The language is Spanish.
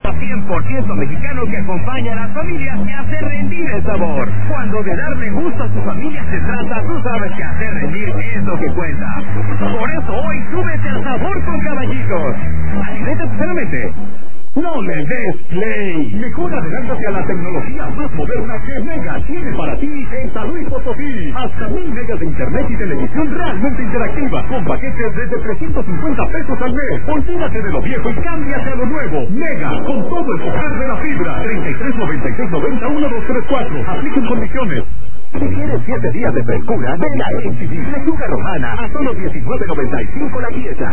100% mexicano que acompaña a las familias y hace rendir el sabor. Cuando de darle gusto a tu familia se trata, tú sabes que hacer rendir es lo que cuenta. Por eso hoy súbete al sabor con Caballitos. Alimenta tu mente. No le des play. Mejor adelántate a la tecnología más moderna que Mega tiene para ti en San Luis Potosí. Hasta 1000 megas de internet y televisión realmente interactiva con paquetes desde 350 pesos al mes. Olvídate de lo viejo y cámbiate a lo nuevo. Mega, con todo el poder de la fibra. 33 96 90 1234. Apliquen condiciones. Si quieres 7 días de frescura, ven a HB. Lechuga romana a solo 19.95 la pieza.